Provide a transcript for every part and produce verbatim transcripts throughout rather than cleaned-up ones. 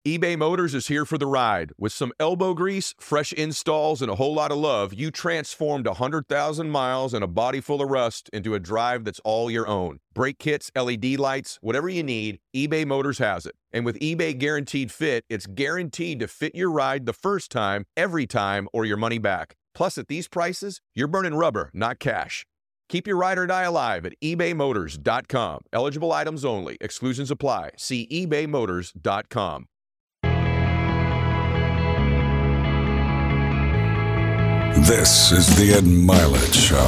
eBay Motors is here for the ride. With some elbow grease, fresh installs, and a whole lot of love, you transformed one hundred thousand miles and a body full of rust into a drive that's all your own. Brake kits, L E D lights, whatever you need, eBay Motors has it. And with eBay Guaranteed Fit, it's guaranteed to fit your ride the first time, every time, or your money back. Plus, at these prices, you're burning rubber, not cash. Keep your ride or die alive at ebay motors dot com. Eligible items only. Exclusions apply. See ebay motors dot com. This is the Ed Milet Show.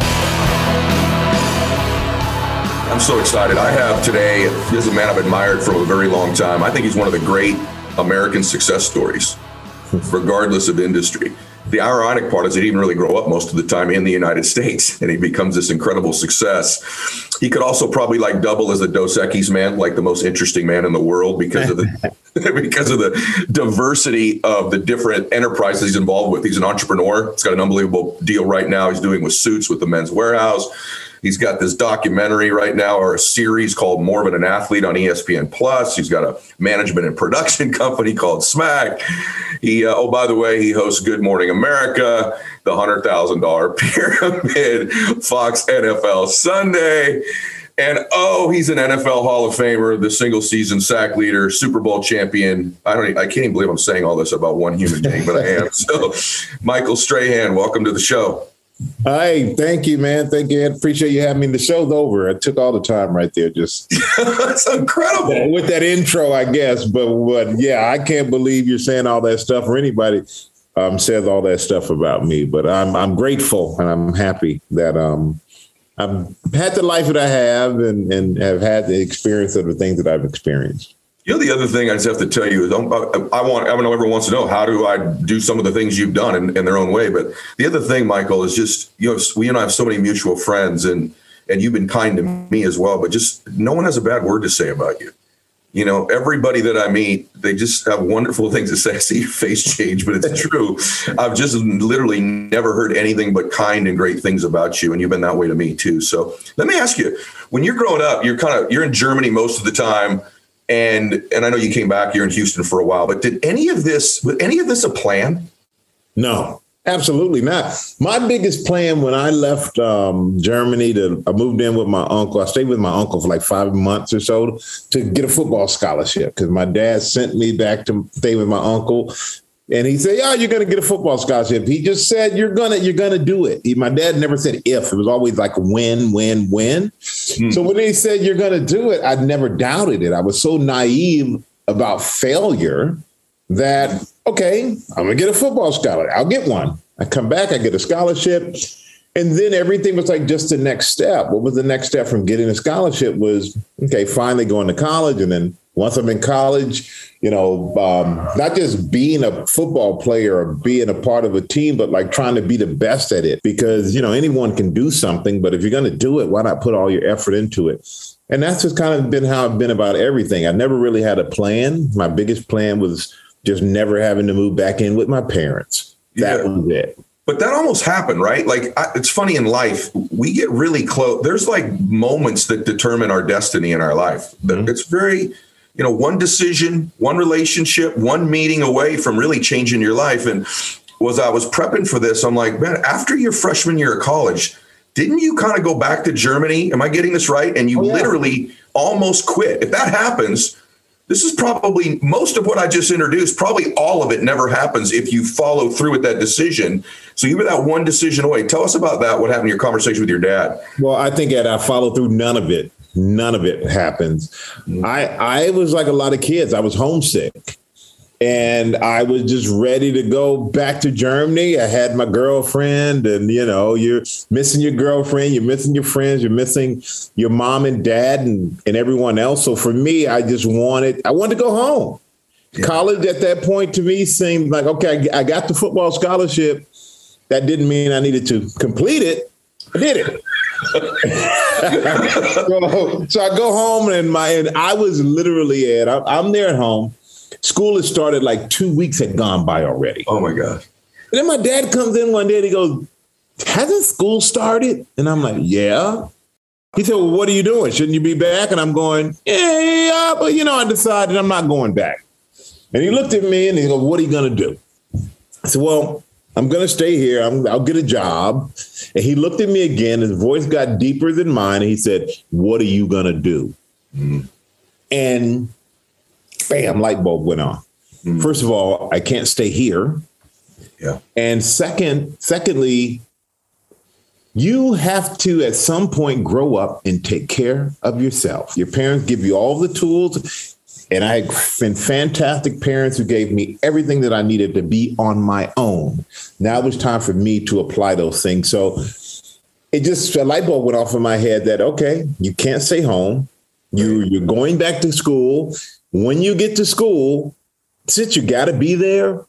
I'm so excited. I have today, this is a man I've admired for a very long time. I think he's one of the great American success stories, regardless of industry. The ironic part is he didn't really grow up most of the time in the United States, and he becomes this incredible success. He could also probably like double as a Dos Equis man, like the most interesting man in the world because of the because of the diversity of the different enterprises he's involved with. He's an entrepreneur. He's got an unbelievable deal right now he's doing with Suits with the Men's Warehouse. He's got this documentary right now, or a series called More Than an Athlete on E S P N Plus. He's got a management and production company called Smack. He, uh, oh, by the way, he hosts Good Morning America, the one hundred thousand dollars Pyramid, Fox N F L Sunday. And, oh, he's an N F L Hall of Famer, the single season sack leader, Super Bowl champion. I don't, I can't even believe I'm saying all this about one human being, but I am. So, Michael Strahan, welcome to the show. Hi, thank you, man. Thank you. I appreciate you having me. The show's over. I took all the time right there. Just that's incredible with that intro, I guess. But but yeah, I can't believe you're saying all that stuff, or anybody um, says all that stuff about me. But I'm I'm grateful and I'm happy that um I've had the life that I have and and have had the experience of the things that I've experienced. You know, the other thing I just have to tell you is I want, I know everyone wants to know, how do I do some of the things you've done in, in their own way? But the other thing, Michael, is just, you know, we and I have so many mutual friends and, and you've been kind to me as well, but just no one has a bad word to say about you. You know, everybody that I meet, they just have wonderful things to say. I see your face change, but it's true. I've just literally never heard anything but kind and great things about you. And you've been that way to me too. So let me ask you, when you're growing up, you're kind of, you're in Germany most of the time. And and I know you came back, you're in Houston for a while, but did any of this, was any of this a plan? No, absolutely not. My biggest plan when I left um, Germany, to I moved in with my uncle. I stayed with my uncle for like five months or so to get a football scholarship because my dad sent me back to stay with my uncle. And he said, yeah, you're going to get a football scholarship. He just said, you're going to you're going to do it. He, my dad never said if. It was always like win, win, win. Mm. So when he said you're going to do it, I never doubted it. I was so naive about failure that, okay, I'm going to get a football scholarship. I'll get one. I come back, I get a scholarship. And then everything was like just the next step. What was the next step from getting a scholarship was, okay, finally going to college. And then once I'm in college, you know, um, not just being a football player or being a part of a team, but like trying to be the best at it because, you know, anyone can do something. But if you're going to do it, why not put all your effort into it? And that's just kind of been how I've been about everything. I never really had a plan. My biggest plan was just never having to move back in with my parents. That yeah. was it. But that almost happened, right? Like, I, it's funny in life, we get really close. There's like moments that determine our destiny in our life. Mm-hmm. It's very, you know, one decision, one relationship, one meeting away from really changing your life. And was I was prepping for this, I'm like, man, after your freshman year of college, didn't you kind of go back to Germany? Am I getting this right? And you oh, yeah. literally almost quit. If that happens, this is probably most of what I just introduced. Probably all of it never happens if you follow through with that decision. So you were that one decision away. Tell us about that. What happened in your conversation with your dad? Well, I think that I followed through. None of it. None of it happens. Mm-hmm. I, I was like a lot of kids. I was homesick. And I was just ready to go back to Germany. I had my girlfriend and, you know, you're missing your girlfriend, you're missing your friends, you're missing your mom and dad and, and everyone else. So for me, I just wanted, I wanted to go home. Yeah. College at that point to me seemed like, okay, I got the football scholarship. That didn't mean I needed to complete it. I did it. so, so I go home and my, and I was literally at, I'm there at home. School had started like two weeks had gone by already. Oh, my God. And then my dad comes in one day and he goes, hasn't school started? And I'm like, yeah. He said, well, what are you doing? Shouldn't you be back? And I'm going, yeah, but, you know, I decided I'm not going back. And he looked at me and he goes, what are you going to do? I said, well, I'm going to stay here. I'm, I'll get a job. And he looked at me again. His voice got deeper than mine. And he said, what are you going to do? Mm-hmm. And bam, light bulb went on. Mm-hmm. First of all, I can't stay here. Yeah. And second, secondly, you have to at some point grow up and take care of yourself. Your parents give you all the tools. And I had been fantastic parents who gave me everything that I needed to be on my own. Now it was time for me to apply those things. So it just, a light bulb went off in my head that, okay, you can't stay home. You, you're going back to school. When you get to school, since you got to be there,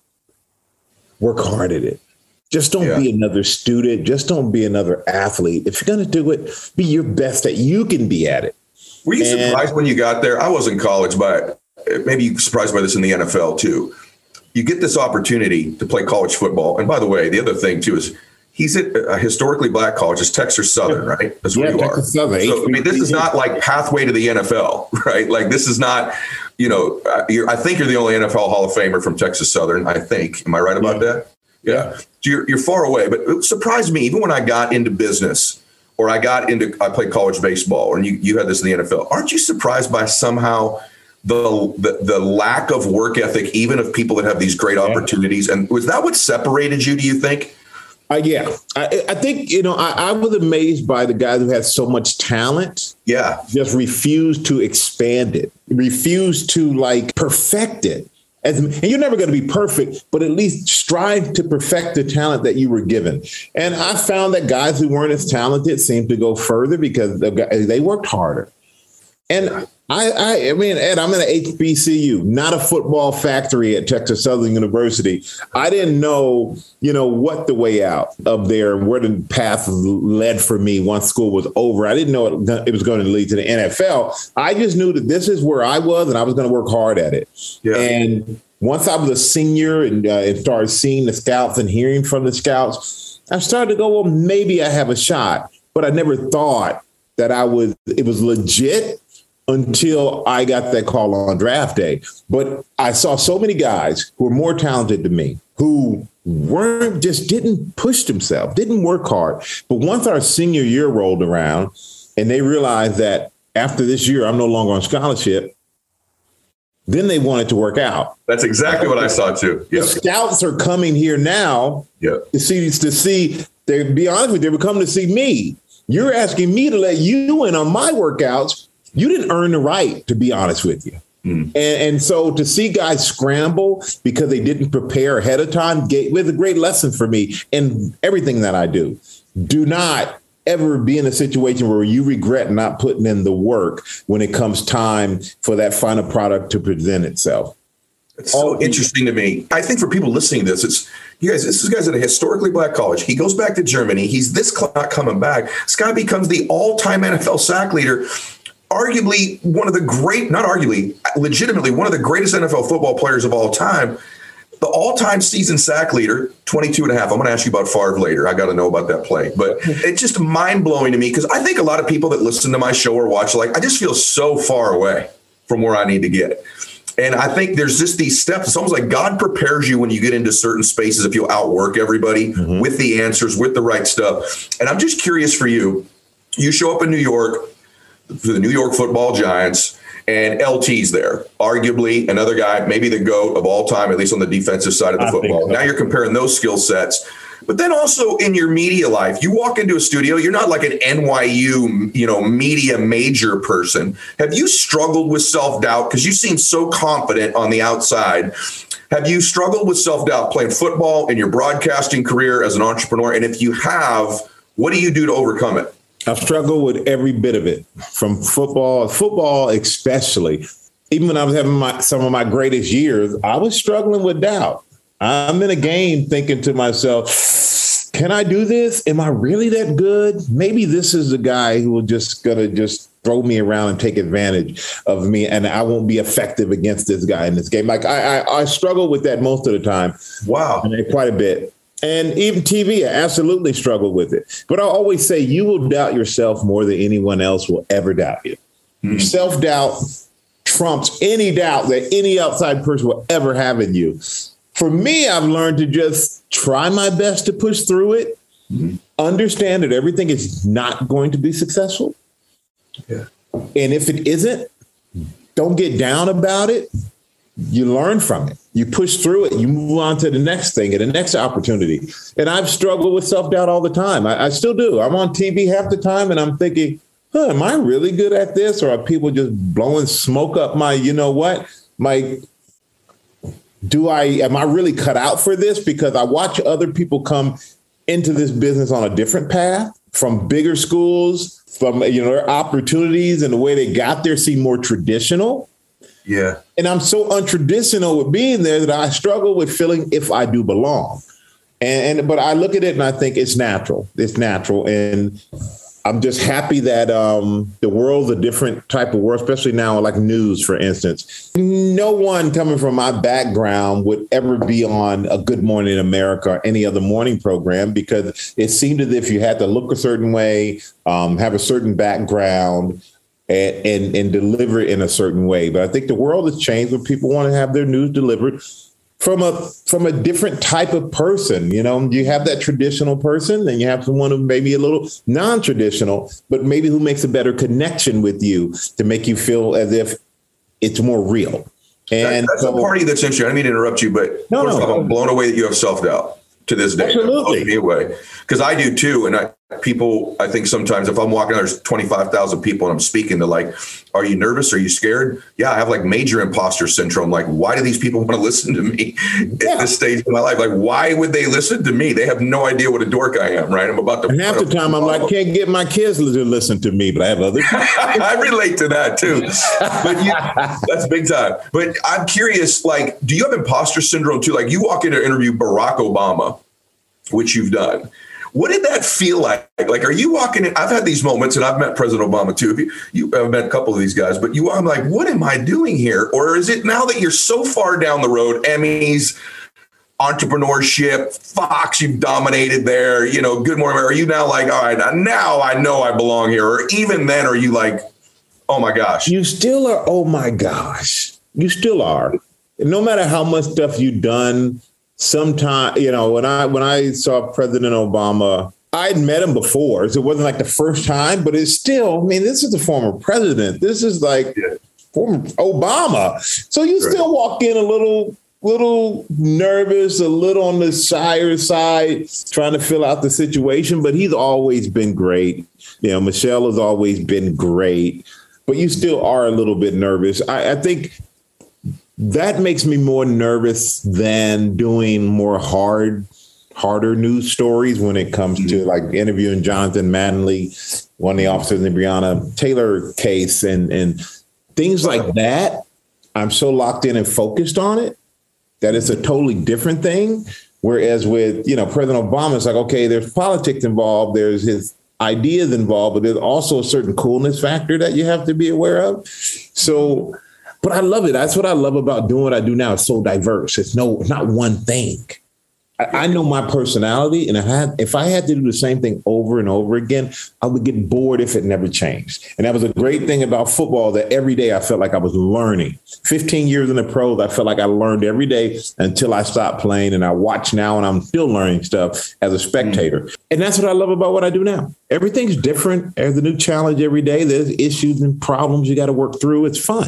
work hard at it. Just don't yeah. be another student. Just don't be another athlete. If you're going to do it, be your best that you can be at it. Were you and, surprised when you got there? I was in college, but maybe you surprised by this in the N F L too. You get this opportunity to play college football. And by the way, the other thing too is he's at a historically black college. It's Texas Southern, right? That's where yeah, you Texas are. Southern. So, I mean, this is not like pathway to the N F L, right? Like this is not, you know, you're, I think you're the only N F L Hall of Famer from Texas Southern, I think. Am I right about yeah. that? Yeah. So you're, you're far away, but it surprised me even when I got into business. Or I got into, I played college baseball, and you, you had this in the N F L. Aren't you surprised by somehow the, the the lack of work ethic, even of people that have these great opportunities? And was that what separated you, do you think? Uh, yeah, I, I think, you know, I, I was amazed by the guys who had so much talent. Yeah. Just refused to expand it, refused to like perfect it. As, and you're never going to be perfect, but at least strive to perfect the talent that you were given. And I found that guys who weren't as talented seemed to go further because they worked harder. And I, I, I mean, Ed, I'm in an H B C U, not a football factory at Texas Southern University. I didn't know, you know, what the way out of there, where the path led for me once school was over. I didn't know it, it was going to lead to the N F L. I just knew that this is where I was and I was going to work hard at it. Yeah. And once I was a senior and, uh, and started seeing the scouts and hearing from the scouts, I started to go, well, maybe I have a shot. But I never thought that I was, it was legit until I got that call on draft day. But I saw so many guys who were more talented than me, who weren't, just didn't push themselves, didn't work hard. But once our senior year rolled around and they realized that after this year, I'm no longer on scholarship, then they wanted to work out. That's exactly what I saw too. Yep. The scouts are coming here now yep. to see, to see, they be honest with you, they were coming to see me. You're asking me to let you in on my workouts. You didn't earn the right, to be honest with you. Mm. And, and so to see guys scramble because they didn't prepare ahead of time was a great lesson for me in everything that I do. Do not ever be in a situation where you regret not putting in the work when it comes time for that final product to present itself. It's so interesting to me. I think for people listening to this, it's you guys, this is guys at a historically black college. He goes back to Germany. He's this clock coming back. This guy becomes the all-time N F L sack leader. Arguably one of the great, not arguably, legitimately one of the greatest N F L football players of all time, the all-time season sack leader, twenty-two and a half. I'm going to ask you about Favre later. I got to know about that play. But it's just mind-blowing to me because I think a lot of people that listen to my show or watch, like, I just feel so far away from where I need to get. And I think there's just these steps. It's almost like God prepares you when you get into certain spaces if you outwork everybody mm-hmm. with the answers, with the right stuff. And I'm just curious for you. You show up in New York, for the New York Football Giants, and L T's there, arguably another guy, maybe the GOAT of all time, at least on the defensive side of the I football. So. Now you're comparing those skill sets. But then also in your media life, you walk into a studio, you're not like an N Y U, you know, media major person. Have you struggled with self-doubt? Because you seem so confident on the outside. Have you struggled with self-doubt playing football in your broadcasting career as an entrepreneur? And if you have, what do you do to overcome it? I've struggled with every bit of it, from football, football especially. Even when I was having my, some of my greatest years, I was struggling with doubt. I'm in a game thinking to myself, can I do this? Am I really that good? Maybe this is the guy who will just gonna just throw me around and take advantage of me, and I won't be effective against this guy in this game. Like I, I, I struggle with that most of the time. Wow, and quite a bit. And even T V, I absolutely struggle with it. But I always say you will doubt yourself more than anyone else will ever doubt you. Mm. Your self-doubt trumps any doubt that any outside person will ever have in you. For me, I've learned to just try my best to push through it, mm-hmm. understand that everything is not going to be successful. Yeah. And if it isn't, don't get down about it. You learn from it. You push through it. You move on to the next thing and the next opportunity. And I've struggled with self-doubt all the time. I, I still do. I'm on T V half the time and I'm thinking, huh, am I really good at this? Or are people just blowing smoke up my, you know what? My, do I, am I really cut out for this? Because I watch other people come into this business on a different path, from bigger schools, from, you know, their opportunities and the way they got there seem more traditional. Yeah. And I'm so untraditional with being there that I struggle with feeling if I do belong. And, and but I look at it and I think it's natural. It's natural. And I'm just happy that um, the world's a different type of world, especially now, like news, for instance. No one coming from my background would ever be on a Good Morning America or any other morning program, because it seemed as if you had to look a certain way, um, have a certain background, and, and, and deliver it in a certain way. But I think the world has changed where people want to have their news delivered from a from a different type of person. You know, you have that traditional person, and you have someone who may be a little non-traditional, but maybe who makes a better connection with you to make you feel as if it's more real. And that, that's so, a party that's interesting. I didn't mean to interrupt you, but no, first no, off, I'm blown away that you have self-doubt to this day. Absolutely. Anyway, because I do too. And I, people, I think sometimes if I'm walking, there's twenty-five thousand people and I'm speaking, they're like, are you nervous? Are you scared? Yeah, I have like major imposter syndrome. Like, why do these people want to listen to me yeah. at this stage of my life? Like, why would they listen to me? They have no idea what a dork I am, right? I'm about to. And half the time I'm like, can't get my kids to listen to me, but I have other. I relate to that too. But yeah, that's big time. But I'm curious, like, do you have imposter syndrome too? Like, you walk in to interview Barack Obama, which you've done. What did that feel like? Like, are you walking in? I've had these moments, and I've met President Obama too. You, you have met a couple of these guys, but you, I'm like, what am I doing here? Or is it now that you're so far down the road, Emmys, entrepreneurship, Fox, you've dominated there, you know, Good Morning, are you now like, all right, now I know I belong here? Or even then, are you like, oh my gosh? You still are, oh my gosh. You still are. No matter how much stuff you've done, Sometimes, you know, when I when I saw President Obama, I'd met him before. So it wasn't like the first time, but it's still, I mean, this is the former president. This is like yeah. former Obama. So you right. still walk in a little, little nervous, a little on the shyer side, trying to fill out the situation. But he's always been great. You know, Michelle has always been great. But you still are a little bit nervous. I, I think that makes me more nervous than doing more hard, harder news stories when it comes mm-hmm. to like interviewing Jonathan Mattingly, one of the officers in the Breonna Taylor case, and, and things like that. I'm so locked in and focused on it that it's a totally different thing. Whereas with, you know, President Obama, it's like, okay, there's politics involved, there's his ideas involved, but there's also a certain coolness factor that you have to be aware of. So, but I love it. That's what I love about doing what I do now. It's so diverse. It's no, not one thing. I, I know my personality, and if I, had, if I had to do the same thing over and over again, I would get bored if it never changed. And that was a great thing about football, that every day I felt like I was learning. fifteen years in the pros, I felt like I learned every day until I stopped playing, and I watch now and I'm still learning stuff as a spectator. Mm. And that's what I love about what I do now. Everything's different. There's a new challenge every day. There's issues and problems you got to work through. It's fun.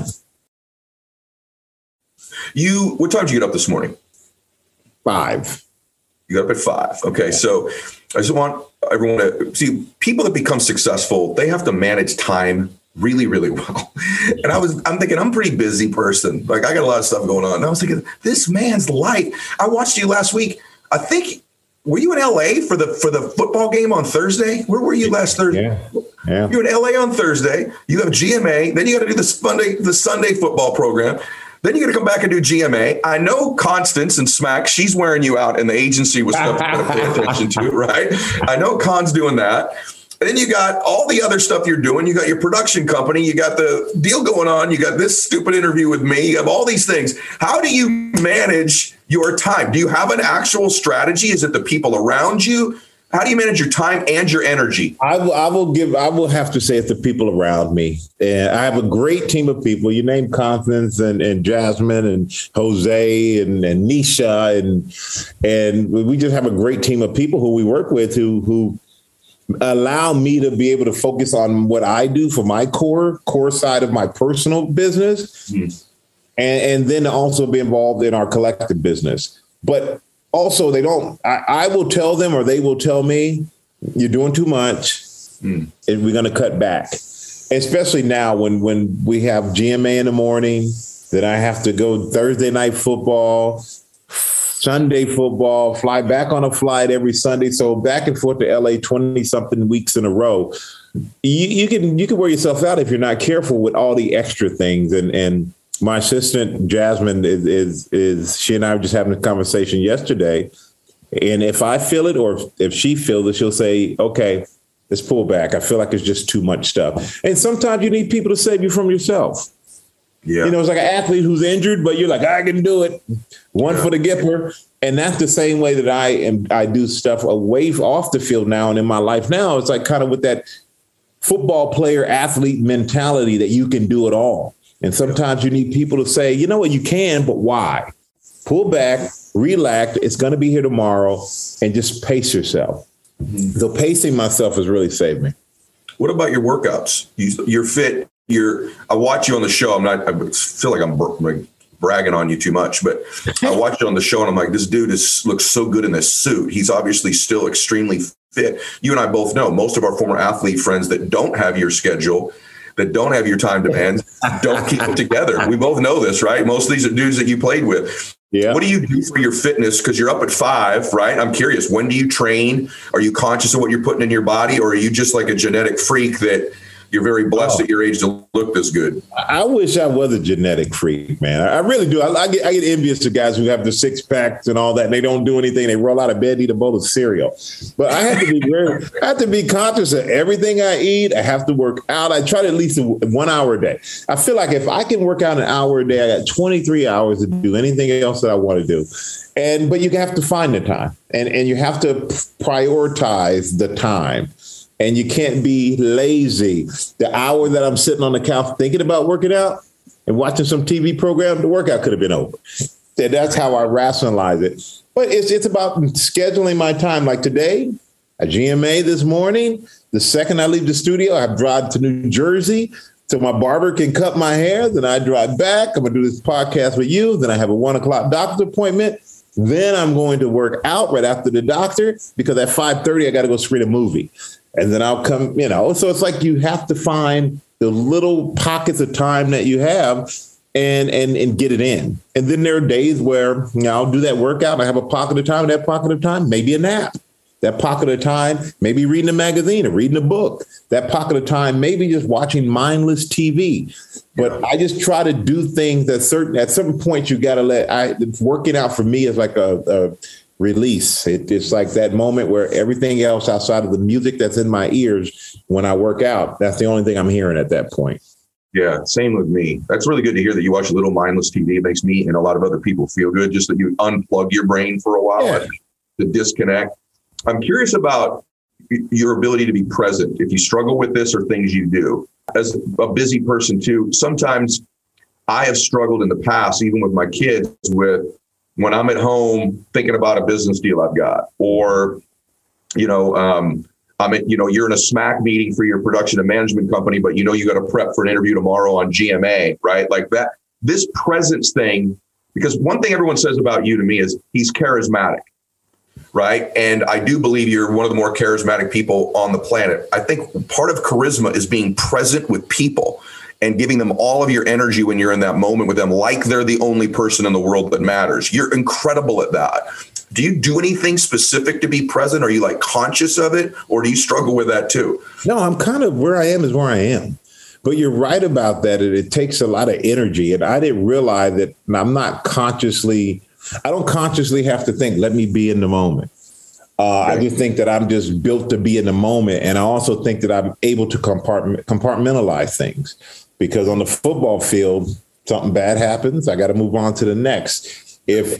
You, what time did you get up this morning? Five. You got up at five. Okay. Yeah. So I just want everyone to see, people that become successful, they have to manage time really, really well. And I was, I'm thinking, I'm a pretty busy person. Like, I got a lot of stuff going on. And I was thinking, this man's life. I watched you last week. I think, were you in L A for the, for the football game on Thursday? Where were you last Thursday? Yeah. Yeah. You're in L A on Thursday. You have G M A. Then you got to do the Sunday, the Sunday football program. Then you got to come back and do G M A. I know Constance and Smack, she's wearing you out, and the agency was stuff to pay attention to, right? I know Con's doing that. And then you got all the other stuff you're doing. You got your production company. You got the deal going on. You got this stupid interview with me. You have all these things. How do you manage your time? Do you have an actual strategy? Is it the people around you? How do you manage your time and your energy? I will, I will give, I will have to say it's the people around me. And I have a great team of people. You name Constance and, and Jasmine and Jose and, and Nisha. And, and we just have a great team of people who we work with who, who allow me to be able to focus on what I do for my core, core side of my personal business. Mm. And, and then also be involved in our collective business. But also, they don't, I, I will tell them or they will tell me, you're doing too much mm. and we're going to cut back. Especially now when, when we have G M A in the morning, then I have to go Thursday night football, Sunday football, fly back on a flight every Sunday. So back and forth to L A twenty something weeks in a row. You, you can you can wear yourself out if you're not careful with all the extra things. And, and my assistant, Jasmine, is, is, is she and I were just having a conversation yesterday. And if I feel it or if she feels it, she'll say, okay, let's pull back. I feel like it's just too much stuff. And sometimes you need people to save you from yourself. Yeah. You know, it's like an athlete who's injured, but you're like, I can do it. One yeah. for the Gipper. And that's the same way that I am. I do stuff away off the field now. And in my life now, it's like kind of with that football player athlete mentality that you can do it all. And sometimes you need people to say, you know what, you can, but why? Pull back, relax. It's going to be here tomorrow, and just pace yourself. Mm-hmm. So pacing myself has really saved me. What about your workouts? You, you're fit. You're. I watch you on the show. I'm not. I feel like I'm like bragging on you too much, but I watch you on the show, and I'm like, this dude is looks so good in this suit. He's obviously still extremely fit. You and I both know most of our former athlete friends that don't have your schedule, that don't have your time demands, don't keep it together. We both know this, right? Most of these are dudes that you played with. Yeah. What do you do for your fitness? Because you're up at five, right? I'm curious. When do you train? Are you conscious of what you're putting in your body? Or are you just like a genetic freak that you're very blessed oh. at your age to look this good? I wish I was a genetic freak, man. I really do. I, I, get, I get envious of guys who have the six packs and all that. And they don't do anything. They roll out of bed, eat a bowl of cereal. But I have to be very, I have to be conscious of everything I eat. I have to work out. I try to at least one hour a day. I feel like if I can work out an hour a day, I got twenty-three hours to do anything else that I want to do. And but you have to find the time, and and you have to prioritize the time. And you can't be lazy. The hour that I'm sitting on the couch thinking about working out and watching some T V program, the workout could have been over. And that's how I rationalize it. But it's it's about scheduling my time. Like today, at G M A this morning, the second I leave the studio, I drive to New Jersey so my barber can cut my hair. Then I drive back. I'm going to do this podcast with you. Then I have a one o'clock doctor's appointment. Then I'm going to work out right after the doctor because at five thirty, I got to go screen a movie. And then I'll come, you know, so it's like you have to find the little pockets of time that you have and and and get it in. And then there are days where, you know, I'll do that workout and I have a pocket of time, that pocket of time, maybe a nap. That pocket of time, maybe reading a magazine or reading a book. That pocket of time, maybe just watching mindless T V. But I just try to do things that certain, at certain points you got to let, I, working out for me is like a, a release. It, it's like that moment where everything else outside of the music that's in my ears when I work out, that's the only thing I'm hearing at that point. Yeah, same with me. That's really good to hear that you watch a little mindless T V. It makes me and a lot of other people feel good, just that you unplug your brain for a while, yeah. to disconnect. I'm curious about your ability to be present. If you struggle with this or things you do. As a busy person too, sometimes I have struggled in the past, even with my kids, with when I'm at home thinking about a business deal I've got, or, you know, um, I'm at, you know, you're in a SMAC meeting for your production and management company, but you know, you got to prep for an interview tomorrow on G M A, right? Like that, this presence thing, because one thing everyone says about you to me is he's charismatic, right? And I do believe you're one of the more charismatic people on the planet. I think part of charisma is being present with people and giving them all of your energy when you're in that moment with them, like they're the only person in the world that matters. You're incredible at that. Do you do anything specific to be present? Are you like conscious of it, or do you struggle with that too? No, I'm kind of where I am is where I am. But you're right about that. It, it takes a lot of energy. And I didn't realize that I'm not consciously, I don't consciously have to think, let me be in the moment. Uh, I just think that I'm just built to be in the moment. And I also think that I'm able to compartment, compartmentalize things, because on the football field, something bad happens. I got to move on to the next. If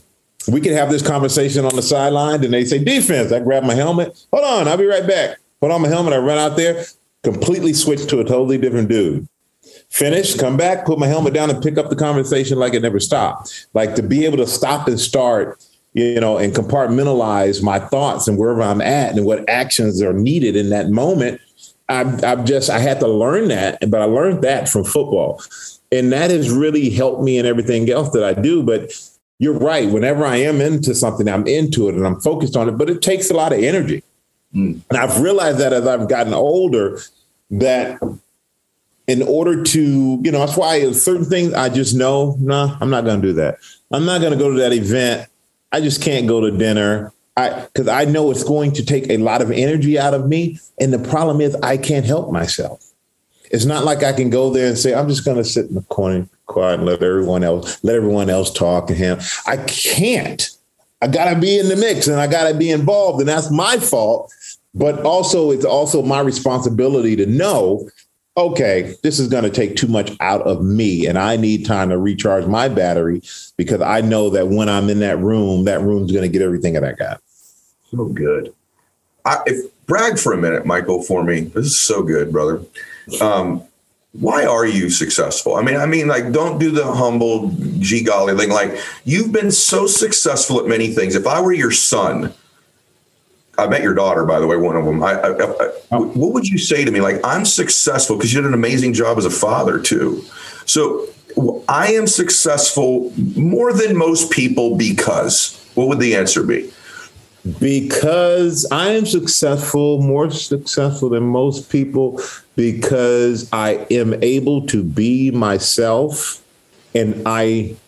we could have this conversation on the sideline, and they say defense. I grab my helmet. Hold on, I'll be right back. Put on my helmet. I run out there, completely switch to a totally different dude. Finish, come back, put my helmet down, and pick up the conversation like it never stopped. Like to be able to stop and start, you know, and compartmentalize my thoughts and wherever I'm at and what actions are needed in that moment. I've, I've just, I had to learn that, but I learned that from football. And that has really helped me in everything else that I do. But you're right. Whenever I am into something, I'm into it and I'm focused on it, but it takes a lot of energy. Mm. And I've realized that as I've gotten older, that in order to, you know, that's why certain things I just know, no, nah, I'm not going to do that. I'm not going to go to that event. I just can't go to dinner. I, because I know it's going to take a lot of energy out of me. And the problem is I can't help myself. It's not like I can go there and say, I'm just going to sit in the corner quiet and let everyone else, let everyone else talk to him. I can't. I got to be in the mix and I got to be involved. And that's my fault. But also, it's also my responsibility to know, okay, this is going to take too much out of me and I need time to recharge my battery because I know that when I'm in that room, that room's going to get everything that I got. So good. I, if brag for a minute, Michael, for me. This is so good, brother. Um, why are you successful? I mean, I mean, like, don't do the humble, gee golly thing. Like, you've been so successful at many things. If I were your son, I met your daughter, by the way, one of them. I, I, I, oh. What would you say to me? Like, I'm successful because you did an amazing job as a father, too. So I am successful more than most people because, what would the answer be? Because I am successful, more successful than most people, because I am able to be myself. And I,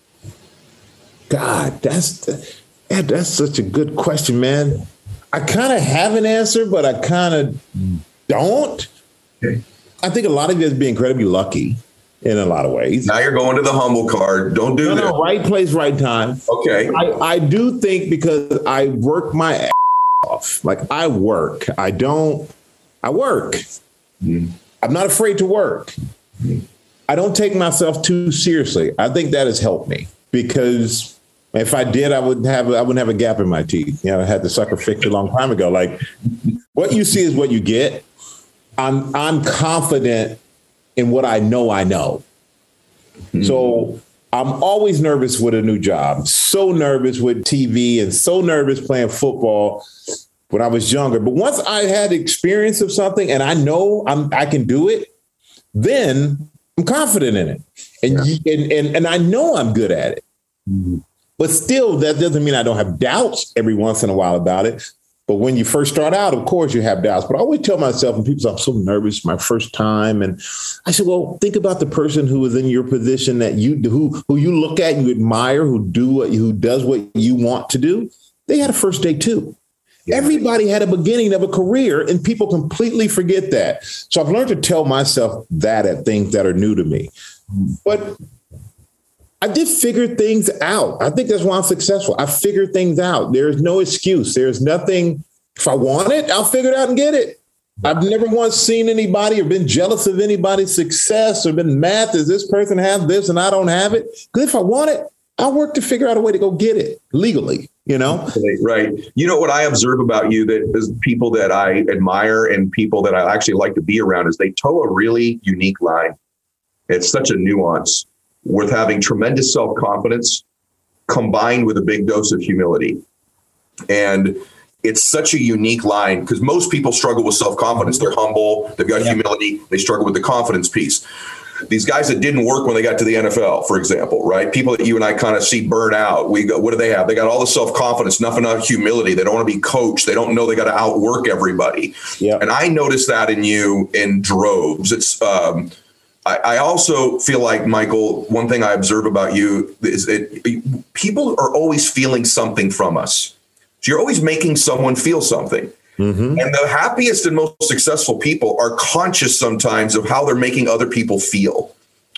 God, that's, yeah, that's such a good question, man. I kind of have an answer, but I kind of don't. Okay. I think a lot of it is being incredibly lucky in a lot of ways. Now you're going to the humble card. Don't do no, that. No, right place, right time. Okay. I, I do think because I work my ass off. Like I work. I don't, I work. Mm. I'm not afraid to work. Mm. I don't take myself too seriously. I think that has helped me because if I did, I wouldn't have I wouldn't have a gap in my teeth. You know, I had the sucker fixed a long time ago. Like what you see is what you get. I'm I'm confident in what I know I know. Mm-hmm. So I'm always nervous with a new job. So nervous with T V and so nervous playing football when I was younger. But once I had experience of something and I know I'm I can do it, then I'm confident in it. And yeah. and, and and I know I'm good at it. Mm-hmm. But still, that doesn't mean I don't have doubts every once in a while about it. But when you first start out, of course, you have doubts. But I always tell myself, and people say, I'm so nervous, my first time. And I said, well, think about the person who is in your position that you who who you look at, you admire, who do what who does what you want to do. They had a first day, too. Yeah. Everybody had a beginning of a career, and people completely forget that. So I've learned to tell myself that at things that are new to me. But I did figure things out. I think that's why I'm successful. I figure things out. There's no excuse. There's nothing. If I want it, I'll figure it out and get it. I've never once seen anybody or been jealous of anybody's success or been mad. Does this person have this and I don't have it? Because if I want it, I'll work to figure out a way to go get it legally, you know? Right. You know what I observe about you that is people that I admire and people that I actually like to be around is they toe a really unique line. It's such a nuance with having tremendous self-confidence combined with a big dose of humility. And it's such a unique line because most people struggle with self-confidence. They're humble, they've got yeah. humility, they struggle with the confidence piece. These guys that didn't work when they got to the N F L, for example, right? People that you and I kind of see burn out. We go, what do they have? They got all the self-confidence, nothing enough humility. They don't want to be coached. They don't know they got to outwork everybody. Yeah. And I noticed that in you in droves. It's, um, I, I also feel like, Michael, one thing I observe about you is that people are always feeling something from us. So you're always making someone feel something. Mm-hmm. And the happiest and most successful people are conscious sometimes of how they're making other people feel.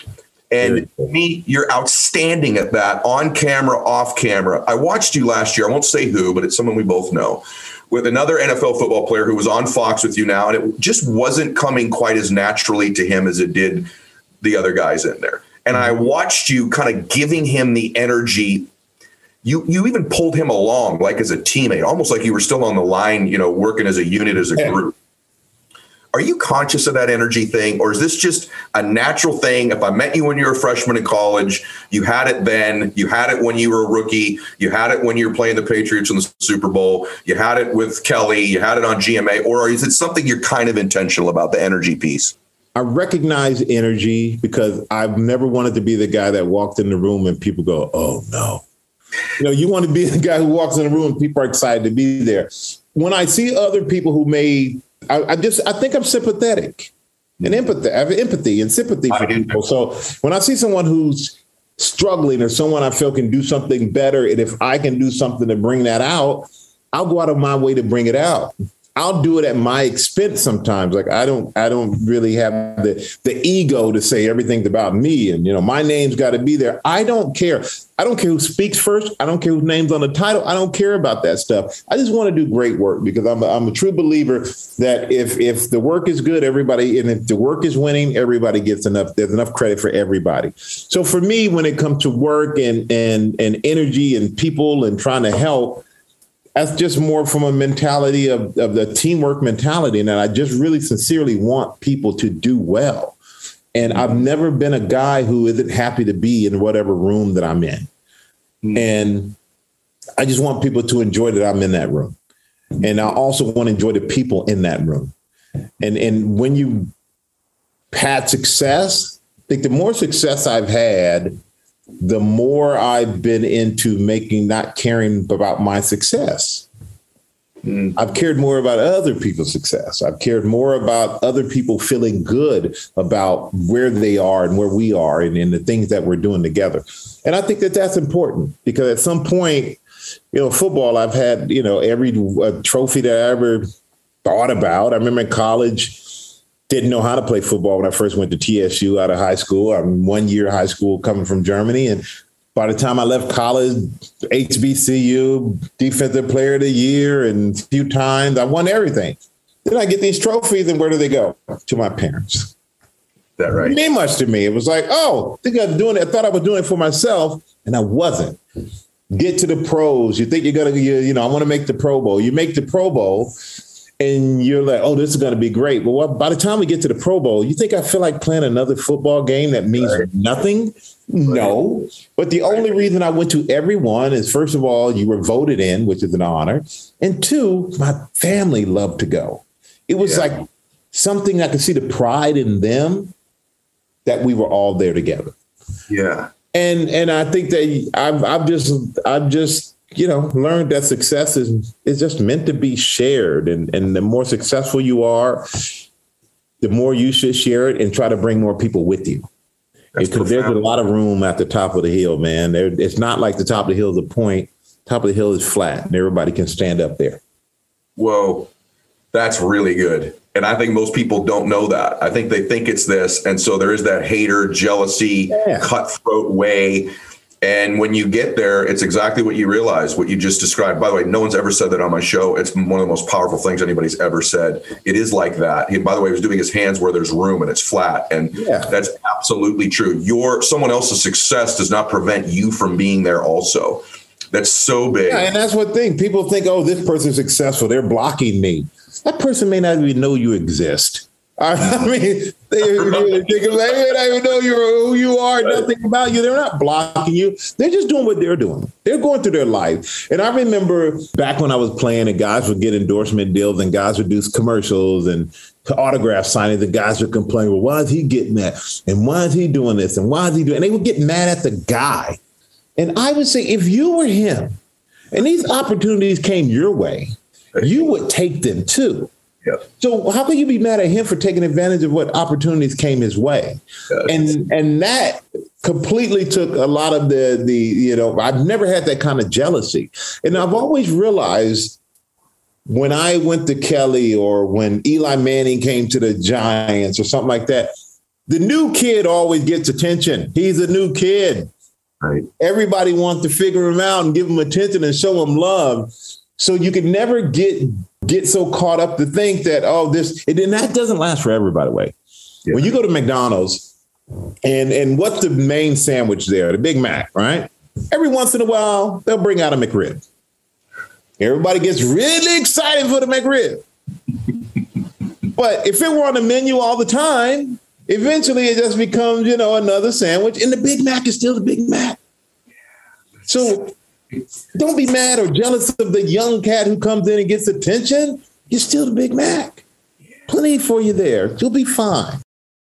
And to me, you're outstanding at that on camera, off camera. I watched you last year. I won't say who, but it's someone we both know, with another N F L football player who was on Fox with you now. And it just wasn't coming quite as naturally to him as it did the other guys in there. And I watched you kind of giving him the energy You you even pulled him along like as a teammate, almost like you were still on the line, you know, working as a unit, as a yeah. group. Are you conscious of that energy thing, or is this just a natural thing? If I met you when you were a freshman in college, you had it then, you had it when you were a rookie, you had it when you were playing the Patriots in the Super Bowl, you had it with Kelly, you had it on G M A, or is it something you're kind of intentional about, the energy piece? I recognize energy because I've never wanted to be the guy that walked in the room and people go, oh, no. You know, you want to be the guy who walks in the room and people are excited to be there. When I see other people who may, I, I just, I think I'm sympathetic and empathy. I have empathy and sympathy for people. So when I see someone who's struggling or someone I feel can do something better, and if I can do something to bring that out, I'll go out of my way to bring it out. I'll do it at my expense sometimes. Like I don't, I don't really have the, the ego to say everything's about me and, you know, my name's got to be there. I don't care. I don't care who speaks first. I don't care whose name's on the title. I don't care about that stuff. I just want to do great work because I'm a, I'm a true believer that if, if the work is good, everybody, and if the work is winning, everybody gets enough. There's enough credit for everybody. So for me, when it comes to work and, and, and energy and people and trying to help, that's just more from a mentality of, of the teamwork mentality. And I just really sincerely want people to do well. And I've never been a guy who isn't happy to be in whatever room that I'm in. Mm. And I just want people to enjoy that I'm in that room. And I also want to enjoy the people in that room. And, and when you had success, I think the more success I've had, the more I've been into making, not caring about my success. Mm. I've cared more about other people's success. I've cared more about other people feeling good about where they are and where we are and, and the things that we're doing together. And I think that that's important because at some point, you know, football, I've had, you know, every uh, trophy that I ever thought about. I remember in college, didn't know how to play football when I first went to T S U out of high school. I'm one year high school coming from Germany. And by the time I left college, H B C U, Defensive Player of the Year, and a few times I won everything. Then I get these trophies, and where do they go? To my parents. Is that right? It didn't mean much to me. It was like, oh, I think I was doing it. I thought I was doing it for myself, and I wasn't. Get to the pros. You think you're going to, you, you know, I want to make the Pro Bowl. You make the Pro Bowl. And you're like, oh, this is going to be great. But what, by the time we get to the Pro Bowl, you think I feel like playing another football game that means right. nothing? Right. No. But the only reason I went to every one is, first of all, you were voted in, which is an honor. And two, my family loved to go. It was yeah. like something I could see the pride in them that we were all there together. Yeah. And and I think that I've I've just I've just you know, learned that success is, is just meant to be shared. And, and the more successful you are, the more you should share it and try to bring more people with you. That's because profound. There's a lot of room at the top of the hill, man. There, it's not like the top of the hill is a point. Top of the hill is flat and everybody can stand up there. Whoa, that's really good. And I think most people don't know that. I think they think it's this. And so there is that hater, jealousy, yeah. cutthroat way. And when you get there, it's exactly what you realize, what you just described. By the way, no one's ever said that on my show. It's one of the most powerful things anybody's ever said. It is like that. He, by the way, he was doing his hands where there's room and it's flat. And yeah. that's absolutely true. Your someone else's success does not prevent you from being there also. That's so big. Yeah, and that's one thing. People think, oh, this person's successful. They're blocking me. That person may not even know you exist. I mean, they, they, they don't even know you're, who you are, nothing about you. They're not blocking you. They're just doing what they're doing. They're going through their life. And I remember back when I was playing and guys would get endorsement deals and guys would do commercials and autograph signing. The guys would complain, well, why is he getting that? And why is he doing this? And why is he doing? And they would get mad at the guy. And I would say, if you were him and these opportunities came your way, you would take them too. Yep. So how can you be mad at him for taking advantage of what opportunities came his way? Yes. And and that completely took a lot of the, the, you know, I've never had that kind of jealousy. And I've always realized when I went to Kelly or when Eli Manning came to the Giants or something like that, the new kid always gets attention. He's a new kid. Right. Everybody wants to figure him out and give him attention and show him love. So you can never get get so caught up to think that, oh, this, and then that doesn't last forever, by the way. Yeah. When you go to McDonald's and, and what's the main sandwich there? The Big Mac, right? Every once in a while, they'll bring out a McRib. Everybody gets really excited for the McRib. But if it were on the menu all the time, eventually it just becomes, you know, another sandwich. And the Big Mac is still the Big Mac. So don't be mad or jealous of the young cat who comes in and gets attention. You're still the Big Mac. Plenty for you there. You'll be fine.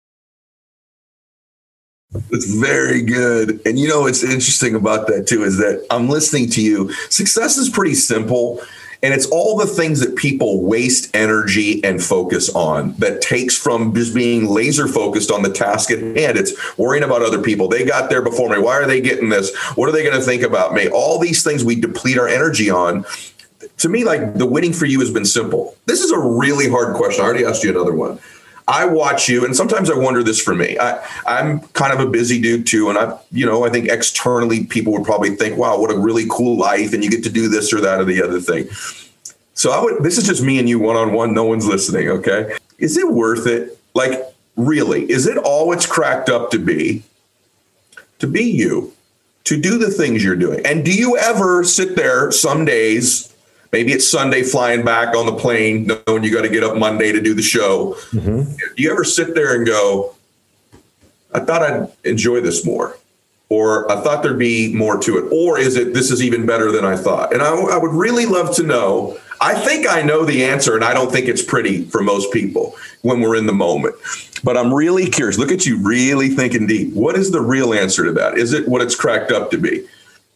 It's very good. And you know what's interesting about that too is that I'm listening to you. Success is pretty simple. And it's all the things that people waste energy and focus on that takes from just being laser focused on the task at hand. It's worrying about other people. They got there before me. Why are they getting this? What are they going to think about me? All these things we deplete our energy on. To me, like the winning for you has been simple. This is a really hard question. I already asked you another one. I watch you, and sometimes I wonder this for me. I, I'm kind of a busy dude too, and I, you know, I think externally people would probably think, "Wow, what a really cool life," and you get to do this or that or the other thing. So I would. This is just me and you one on one. No one's listening. Okay, is it worth it? Like, really, is it all it's cracked up to be? To be you, to do the things you're doing, and do you ever sit there some days? Maybe it's Sunday flying back on the plane, knowing you got to get up Monday to do the show. Mm-hmm. Do you ever sit there and go, I thought I'd enjoy this more, or I thought there'd be more to it, or is it this is even better than I thought? And I, I would really love to know. I think I know the answer, and I don't think it's pretty for most people when we're in the moment. But I'm really curious. Look at you really thinking deep. What is the real answer to that? Is it what it's cracked up to be?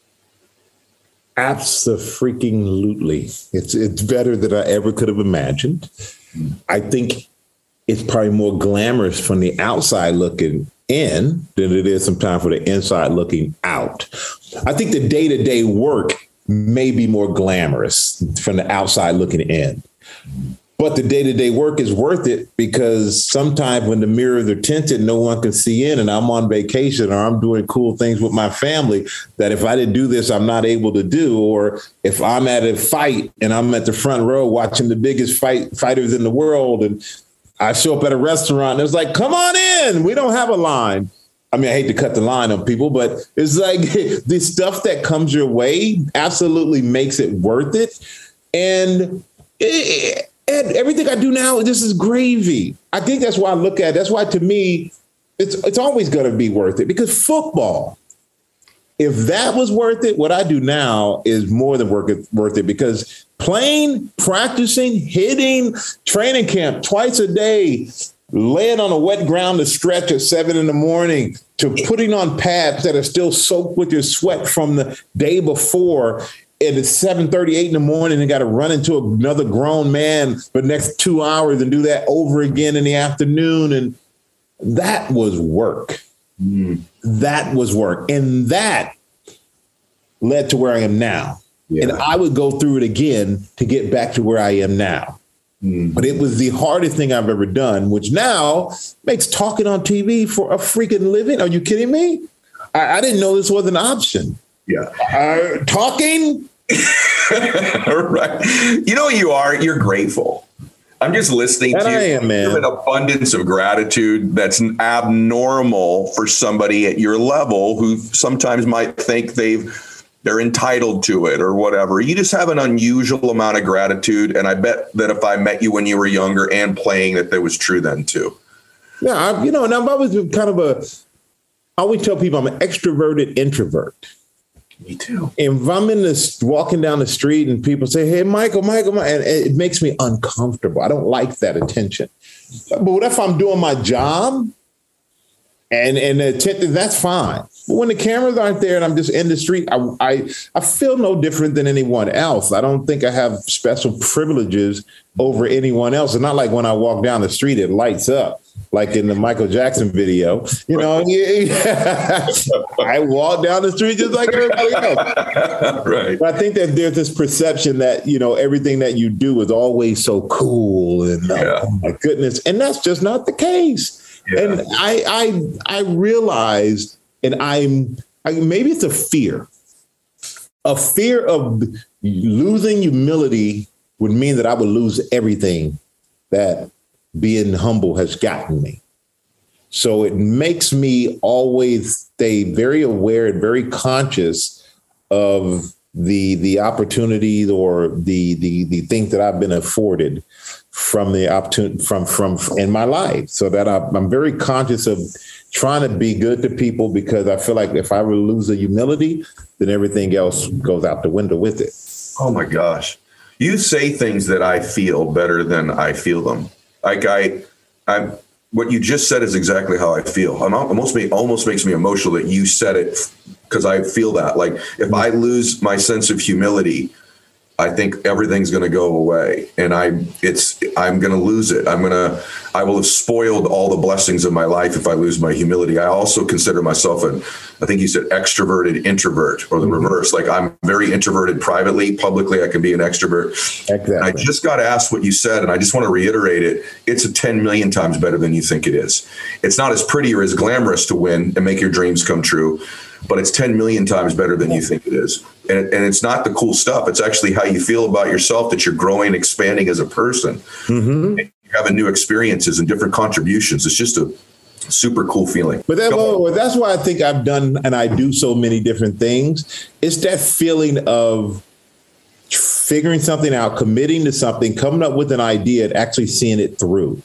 Abso-freaking-lutely. It's it's better than I ever could have imagined. I think it's probably more glamorous from the outside looking in than it is sometimes for the inside looking out. I think the day-to-day work may be more glamorous from the outside looking in. But the day-to-day work is worth it because sometimes when the mirrors are tinted, no one can see in, and I'm on vacation or I'm doing cool things with my family that if I didn't do this, I'm not able to do. Or if I'm at a fight and I'm at the front row watching the biggest fight fighters in the world, and I show up at a restaurant and it's like, come on in. We don't have a line. I mean, I hate to cut the line on people, but it's like the stuff that comes your way absolutely makes it worth it. And it, And everything I do now, this is gravy. I think that's why I look at it. That's why, to me, it's it's always going to be worth it. Because football, if that was worth it, what I do now is more than worth it, worth it. Because playing, practicing, hitting, training camp twice a day, laying on a wet ground to stretch at seven in the morning, to putting on pads that are still soaked with your sweat from the day before, and it's seven thirty-eight in the morning and got to run into another grown man for the next two hours and do that over again in the afternoon. And that was work. Mm. That was work. And that led to where I am now. Yeah. And I would go through it again to get back to where I am now. Mm. But it was the hardest thing I've ever done, which now makes talking on T V for a freaking living. Are you kidding me? I, I didn't know this was an option. Yeah. Uh, talking. Right. You know, you are, you're grateful. I'm just listening that to you. I am, man. You have an abundance of gratitude that's abnormal for somebody at your level who sometimes might think they've, they're entitled to it or whatever. You just have an unusual amount of gratitude. And I bet that if I met you when you were younger and playing, that that was true then too. Yeah. I, you know, and I've always been kind of a, I always tell people I'm an extroverted introvert. Me too. If I'm in this walking down the street and people say, hey, Michael, Michael, Michael, and it makes me uncomfortable. I don't like that attention. But what if I'm doing my job and, and the attention, that's fine. But when the cameras aren't there and I'm just in the street, I, I, I feel no different than anyone else. I don't think I have special privileges over anyone else. It's not like when I walk down the street, it lights up. Like in the Michael Jackson video, you know, I walk down the street just like everybody else. Right. But I think that there's this perception that, you know, everything that you do is always so cool and yeah. oh my goodness. And that's just not the case. Yeah. And I, I, I realize, and I'm, I, maybe it's a fear, a fear of losing humility would mean that I would lose everything that being humble has gotten me. So it makes me always stay very aware and very conscious of the the opportunities or the the the things that I've been afforded from the opportunity from from in my life, so that I, I'm very conscious of trying to be good to people, because I feel like if I lose the humility, then everything else goes out the window with it. Oh my gosh. You say things that I feel better than I feel them. Like I, I'm, what you just said is exactly how I feel. I'm almost, almost makes me emotional that you said it, because I feel that. Like if I lose my sense of humility, I think everything's going to go away, and I, it's, I'm going to lose it. I'm going to, I will have spoiled all the blessings of my life if I lose my humility. I also consider myself an, I think you said extroverted introvert, or the mm-hmm. reverse. Like I'm very introverted privately. Publicly, I can be an extrovert. Exactly. I just got asked what you said, and I just want to reiterate it. It's a ten million times better than you think it is. It's not as pretty or as glamorous to win and make your dreams come true, but it's ten million times better than you think it is. And, it, and it's not the cool stuff. It's actually how you feel about yourself, that you're growing, expanding as a person. Mm-hmm. And you're having new experiences and different contributions. It's just a super cool feeling. But that, well, that's why I think I've done and I do so many different things. It's that feeling of figuring something out, committing to something, coming up with an idea, and actually seeing it through.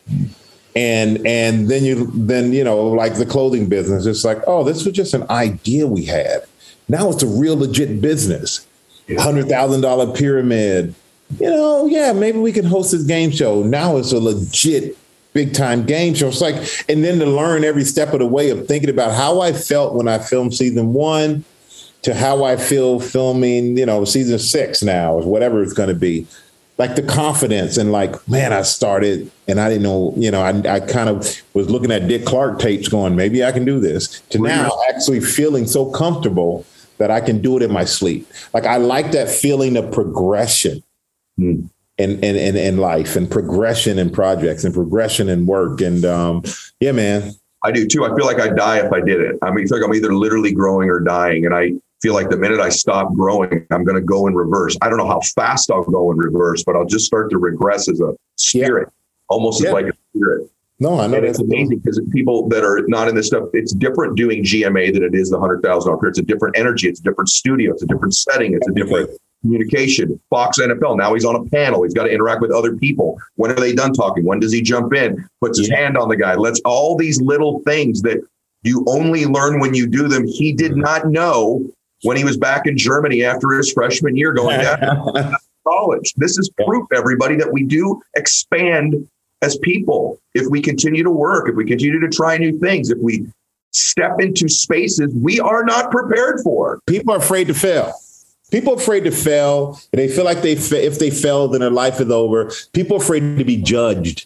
And and then you then, you know, like the clothing business, it's like, oh, this was just an idea we had. Now it's a real legit business. one hundred thousand dollars pyramid. You know, yeah, maybe we can host this game show. Now it's a legit big time game show. It's like, and then to learn every step of the way of thinking about how I felt when I filmed season one to how I feel filming, you know, season six now, or whatever it's going to be. Like the confidence and like, man, I started and I didn't know, you know, I, I kind of was looking at Dick Clark tapes going, maybe I can do this, to now actually feeling so comfortable that I can do it in my sleep. Like I like that feeling of progression mm. in, in, in, in life, and progression in projects, and progression in work. And um, yeah, man. I do too. I feel like I'd die if I did it. I mean, I feel like I'm either literally growing or dying. And I feel like the minute I stop growing, I'm going to go in reverse. I don't know how fast I'll go in reverse, but I'll just start to regress as a spirit, yeah. almost yeah. as like a spirit. No, I know. And it's amazing because people that are not in this stuff, it's different doing G M A than it is the one hundred thousand dollars. It's a different energy. It's a different studio. It's a different setting. It's a different communication. Fox N F L. Now he's on a panel. He's got to interact with other people. When are they done talking? When does he jump in? Puts his yeah. hand on the guy. Let's all these little things that you only learn when you do them. He did not know when he was back in Germany after his freshman year going down to college. This is proof, everybody, that we do expand as people. If we continue to work, if we continue to try new things, if we step into spaces we are not prepared for. People are afraid to fail. People are afraid to fail. They feel like they fa- if they fail, then their life is over. People are afraid to be judged.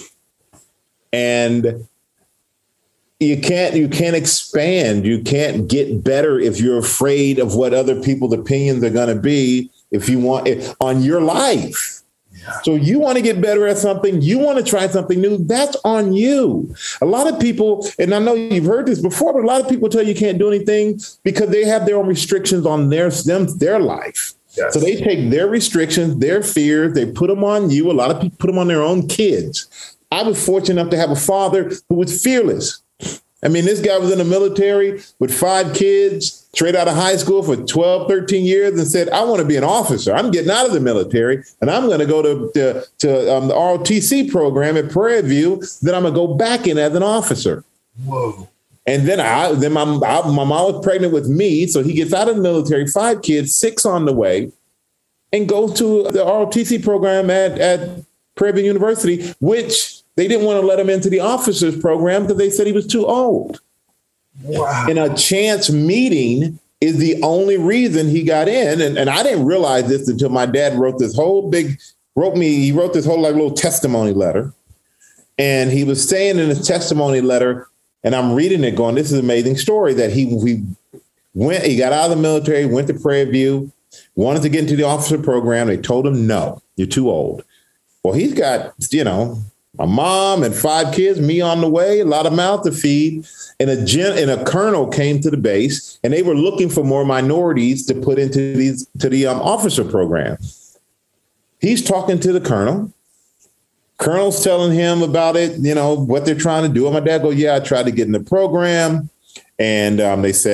And you can't you can't expand. You can't get better if you're afraid of what other people's opinions are going to be if you want it on your life. So you want to get better at something, you want to try something new, that's on you. A lot of people, and I know you've heard this before, but a lot of people tell you can't do anything because they have their own restrictions on their them, their life. Yes. So they take their restrictions, their fears, they put them on you. A lot of people put them on their own kids. I was fortunate enough to have a father who was fearless. I mean, this guy was in the military with five kids, straight out of high school for twelve, thirteen years, and said, I want to be an officer. I'm getting out of the military, and I'm going to go to, to, to um, the R O T C program at Prairie View. Then I'm going to go back in as an officer. Whoa. And then I, then my, I, my mom was pregnant with me, so he gets out of the military, five kids, six on the way, and goes to the R O T C program at, at Prairie View University, which they didn't want to let him into the officers program because they said he was too old. Wow. And a chance meeting is the only reason he got in. And, and I didn't realize this until my dad wrote this whole big, wrote me, he wrote this whole like little testimony letter. And he was saying in his testimony letter, and I'm reading it going, this is an amazing story, that he, he went, he got out of the military, went to Prairie View, wanted to get into the officer program. They told him, no, you're too old. Well, he's got, you know, a mom and five kids, me on the way, a lot of mouth to feed. And a gen, and a colonel came to the base, and they were looking for more minorities to put into these to the um, officer program. He's talking to the colonel. Colonel's telling him about it, you know, what they're trying to do. And my dad goes, yeah, I tried to get in the program. And um, they said,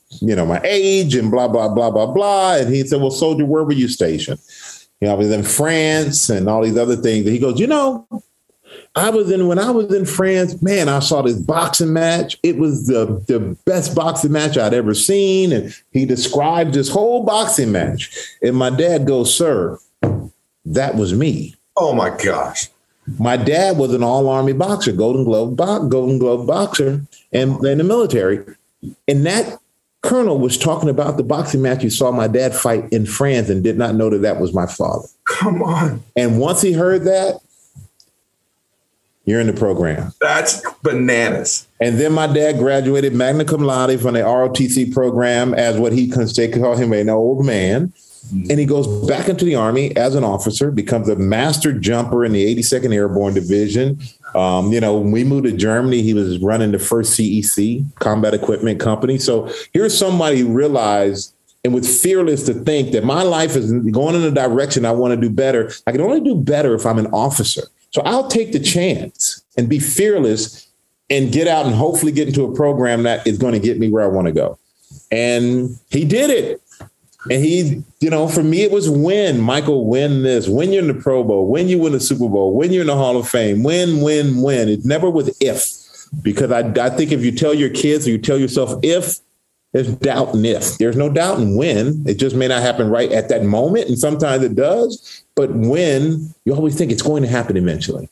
you know, my age and blah, blah, blah, blah, blah. And he said, well, soldier, where were you stationed? You know, I was in France and all these other things. And he goes, you know, I was in, when I was in France, man, I saw this boxing match. It was the, the best boxing match I'd ever seen. And he described this whole boxing match. And my dad goes, sir, that was me. Oh, my gosh. My dad was an all-army boxer, Golden Glove, bo- Golden Glove boxer, and in the military. And that colonel was talking about the boxing match he saw my dad fight in France and did not know that that was my father. Come on. And once he heard that, you're in the program. That's bananas. And then my dad graduated magna cum laude from the R O T C program as what he could call him an old man. And he goes back into the Army as an officer, becomes a master jumper in the eighty-second Airborne Division. Um, you know, when we moved to Germany, he was running the first C E C, Combat Equipment Company. So here's somebody who realized and was fearless to think that my life is going in a direction I want to do better. I can only do better if I'm an officer. So I'll take the chance and be fearless and get out and hopefully get into a program that is going to get me where I want to go. And he did it. And he, you know, for me, it was win, Michael, win this, when you're in the Pro Bowl, when you win the Super Bowl, when you're in the Hall of Fame, win, win, win. It never was if, because I, I think if you tell your kids or you tell yourself if, there's doubt in if. There's no doubt in when. It just may not happen right at that moment. And sometimes it does. But when, you always think it's going to happen eventually.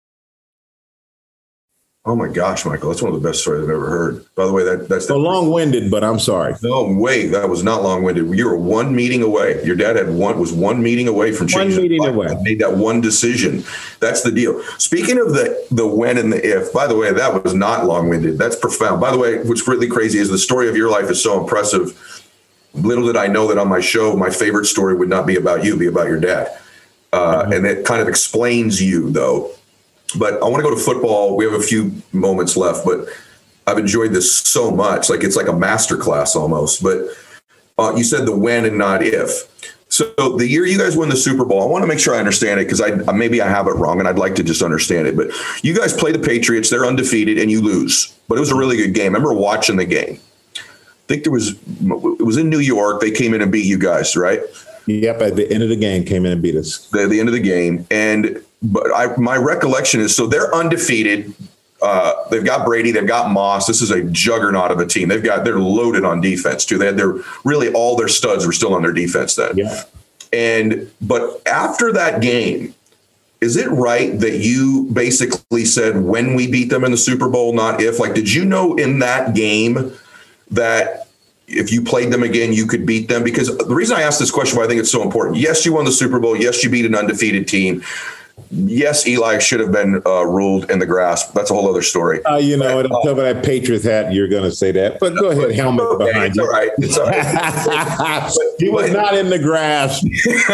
Oh, my gosh, Michael, that's one of the best stories I've ever heard. By the way, that that's so long-winded, but I'm sorry. No way, that was not long-winded. You were one meeting away. Your dad had one was one meeting away from changing. One meeting away. Made that one decision. That's the deal. Speaking of the the when and the if, by the way, that was not long-winded. That's profound. By the way, what's really crazy is the story of your life is so impressive. Little did I know that on my show, my favorite story would not be about you, be about your dad. Uh, mm-hmm. And it kind of explains you, though. But I want to go to football. We have a few moments left, but I've enjoyed this so much. Like it's like a master class almost. But uh, you said the when and not if. So the year you guys win the Super Bowl, I want to make sure I understand it because I maybe I have it wrong and I'd like to just understand it. But you guys play the Patriots. They're undefeated and you lose. But it was a really good game. I remember watching the game. I think there was it was in New York. They came in and beat you guys, right? Yep. At the end of the game, came in and beat us. At the end of the game. And But I, my recollection is, so they're undefeated. Uh, they've got Brady, they've got Moss. This is a juggernaut of a team. They've got, they're loaded on defense too. They had their, really all their studs were still on their defense then. Yeah. And, but after that game, is it right that you basically said when we beat them in the Super Bowl, not if? Like, did you know in that game that if you played them again, you could beat them? Because the reason I asked this question, why I think it's so important. Yes, you won the Super Bowl. Yes, you beat an undefeated team. Yes, Eli should have been uh, ruled in the grass. That's a whole other story. Uh, you know, but, uh, that Patriots hat, you're going to say that. But go ahead, helmet okay, behind you. All right. It's all right. He was but, not in the grass.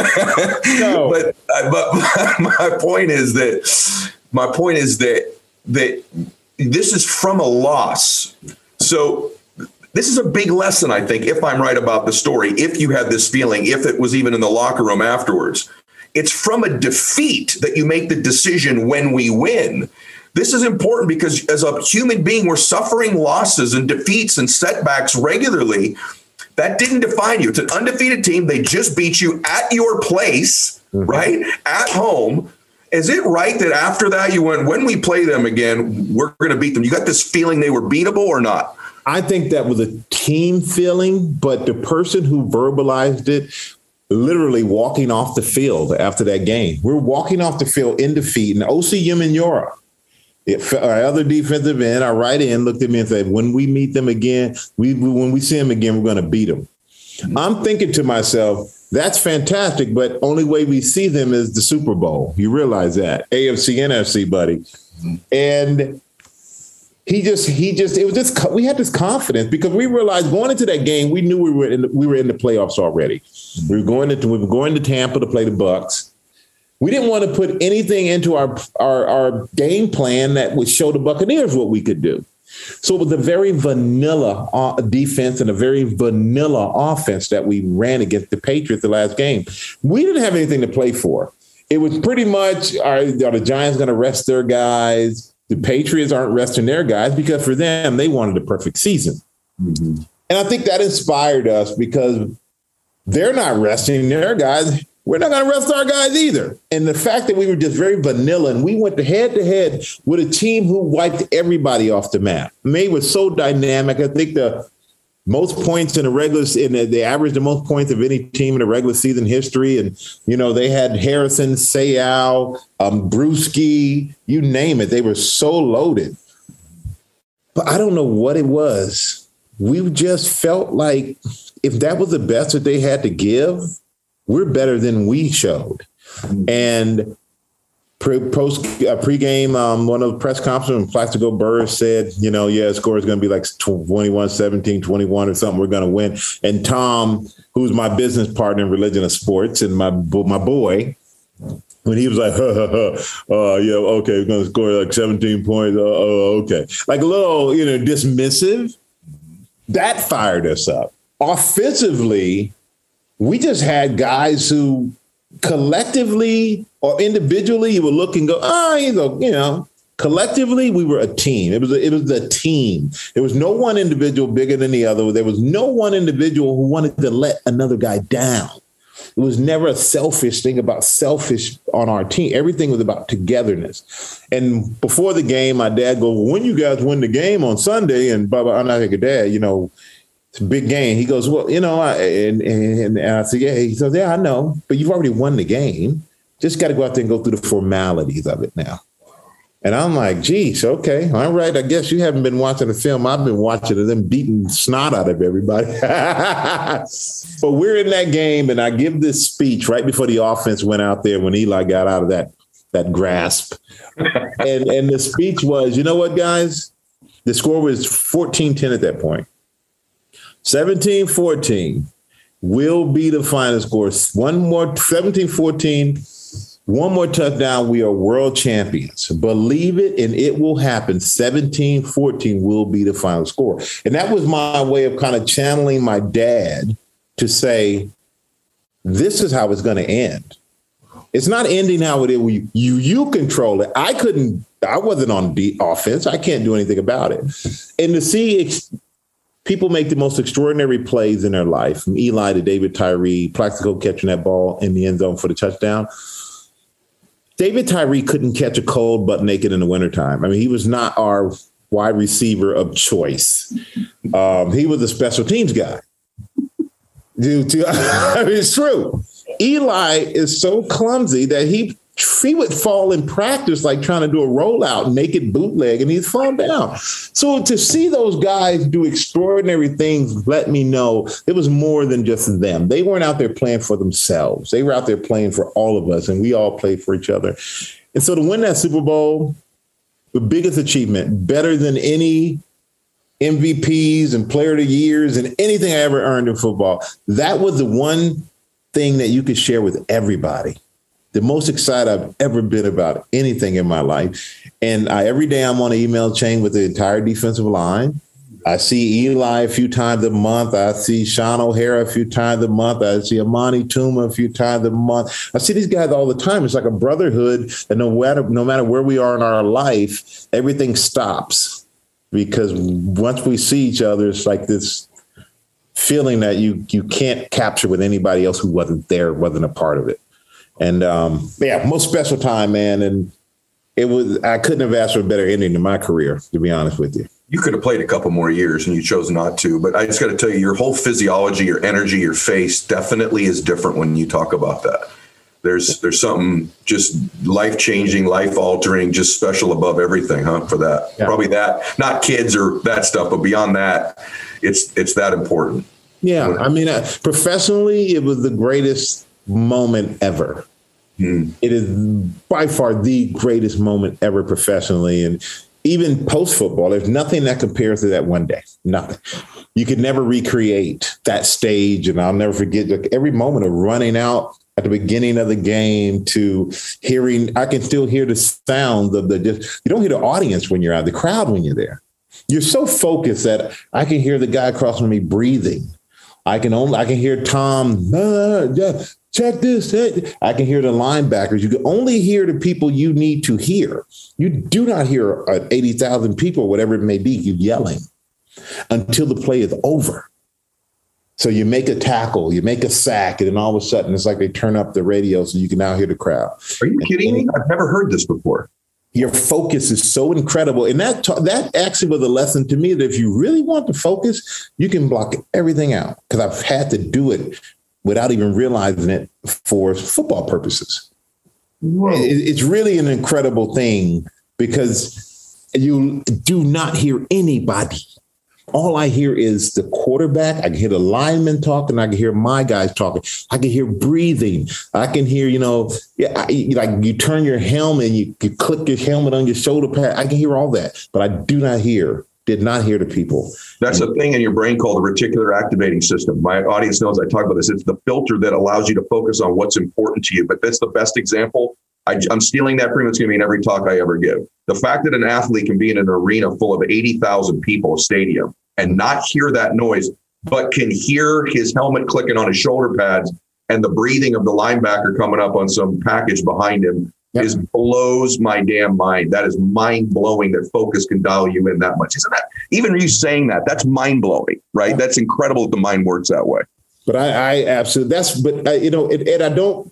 No. But, uh, but my point is that my point is that that this is from a loss. So this is a big lesson, I think, if I'm right about the story, if you had this feeling, if it was even in the locker room afterwards. It's from a defeat that you make the decision when we win. This is important because as a human being, we're suffering losses and defeats and setbacks regularly. That didn't define you. It's an undefeated team. They just beat you at your place, mm-hmm. right? At home. Is it right that after that you went, when we play them again, we're going to beat them? You got this feeling they were beatable or not? I think that was a team feeling, but the person who verbalized it literally walking off the field after that game. We're walking off the field in defeat, and O C Umenyiora, our other defensive end, our right end, looked at me and said, when we meet them again, we when we see them again, we're going to beat them. I'm thinking to myself, that's fantastic, but only way we see them is the Super Bowl. You realize that. A F C, N F C, buddy. And He just, he just, it was just, we had this confidence because we realized going into that game, we knew we were in, the, we were in the playoffs already. We were going to, we were going to Tampa to play the Bucs. We didn't want to put anything into our, our, our game plan that would show the Buccaneers what we could do. So it was a very vanilla uh, defense and a very vanilla offense that we ran against the Patriots the last game. We didn't have anything to play for. It was pretty much, are, are the Giants going to rest their guys? The Patriots aren't resting their guys because for them, they wanted a perfect season. Mm-hmm. And I think that inspired us because they're not resting their guys. We're not going to rest our guys either. And the fact that we were just very vanilla and we went head to head with a team who wiped everybody off the map. They were so dynamic. I think the most points in the regular, in the, they averaged the most points of any team in the regular season history. And, you know, they had Harrison, Sayal, um, Brewski, you name it. They were so loaded. But I don't know what it was. We just felt like if that was the best that they had to give, we're better than we showed. And pre, post uh, pregame, um, one of the press conferences, Plaxico Burress said, you know, yeah, the score is going to be like twenty-one seventeen, twenty-one or something. We're going to win. And Tom, who's my business partner in Religion of Sports and my my boy, when he was like, huh, huh, huh, uh, yeah, okay, we're going to score like seventeen points. Uh, oh, okay. Like a little, you know, dismissive. That fired us up. Offensively, we just had guys who collectively or individually you would look and go, oh, you know, you know, collectively we were a team. It was a, it was a team. There was no one individual bigger than the other. There was no one individual who wanted to let another guy down. It was never a selfish thing about selfish on our team. Everything was about togetherness. And before the game, my dad goes, well, when you guys win the game on Sunday, and blah, blah, I'm not like a dad, you know, it's a big game. He goes, well, you know, I, and, and, and I said, yeah. He says, yeah, I know, but you've already won the game. Just got to go out there and go through the formalities of it now. And I'm like, geez, okay, all right. I guess you haven't been watching the film. I've been watching them beating snot out of everybody. But we're in that game, and I give this speech right before the offense went out there when Eli got out of that that grasp. and and the speech was, you know what, guys? The score was fourteen ten at that point. seventeen fourteen will be the final score. One more, seventeen fourteen. One more touchdown, we are world champions. Believe it, and it will happen. seventeen fourteen will be the final score. And that was my way of kind of channeling my dad to say, this is how it's going to end. It's not ending how it is. You, you, you control it. I couldn't, I wasn't on the offense. I can't do anything about it. And to see ex- people make the most extraordinary plays in their life, from Eli to David Tyree, Plaxico catching that ball in the end zone for the touchdown. David Tyree couldn't catch a cold butt naked in the wintertime. I mean, he was not our wide receiver of choice. Um, he was a special teams guy. Dude, I mean, it's true. Eli is so clumsy that he he would fall in practice like trying to do a rollout, naked bootleg, and he'd fall down. So to see those guys do extraordinary things let me know it was more than just them. They weren't out there playing for themselves. They were out there playing for all of us, and we all played for each other. And so to win that Super Bowl, the biggest achievement, better than any M V Ps and player of the years and anything I ever earned in football, that was the one thing that you could share with everybody. The most excited I've ever been about anything in my life. And I, every day I'm on an email chain with the entire defensive line. I see Eli a few times a month. I see Sean O'Hara a few times a month. I see Amani Tuma a few times a month. I see these guys all the time. It's like a brotherhood. And no matter, no matter where we are in our life, everything stops. Because once we see each other, it's like this feeling that you you can't capture with anybody else who wasn't there, wasn't a part of it. And um, yeah, most special time, man. And it was, I couldn't have asked for a better ending to my career, to be honest with you. You could have played a couple more years and you chose not to. But I just got to tell you, your whole physiology, your energy, your face definitely is different when you talk about that. There's there's something just life-changing, life-altering, just special above everything, huh, for that. Yeah. Probably that, not kids or that stuff, but beyond that, it's it's that important. Yeah, I mean, uh, professionally, it was the greatest moment ever. Hmm. It is by far the greatest moment ever professionally. And even post-football, there's nothing that compares to that one day. Nothing. You could never recreate that stage. And I'll never forget like, every moment of running out at the beginning of the game to hearing, I can still hear the sound of the, just, you don't hear the audience when you're out, the crowd when you're there. You're so focused that I can hear the guy across from me breathing. I can only, I can hear Tom, uh, yeah, check this. I can hear the linebackers. You can only hear the people you need to hear. You do not hear uh, eighty thousand people, whatever it may be, you yelling until the play is over. So you make a tackle, you make a sack, and then all of a sudden it's like they turn up the radio so you can now hear the crowd. Are you kidding me? I've never heard this before. Your focus is so incredible. And that that actually was a lesson to me that if you really want to focus, you can block everything out, because I've had to do it without even realizing it for football purposes. Whoa. It's really an incredible thing, because you do not hear anybody. All I hear is the quarterback. I can hear the lineman talking. I can hear my guys talking. I can hear breathing. I can hear, you know, yeah, I, like you turn your helmet and you, you click your helmet on your shoulder pad. I can hear all that, but I do not hear, did not hear the people. That's a thing in your brain called the reticular activating system. My audience knows I talk about this. It's the filter that allows you to focus on what's important to you. But that's the best example. I, I'm stealing that from you. It's going to be in every talk I ever give. The fact that an athlete can be in an arena full of eighty thousand people, a stadium, and not hear that noise, but can hear his helmet clicking on his shoulder pads and the breathing of the linebacker coming up on some package behind him, yep, is blows my damn mind. That is mind blowing that focus can dial you in that much. Isn't that, even you saying that, that's mind blowing, right? Yep. That's incredible that the mind works that way. But I, I absolutely, that's, but I, you know, and I don't,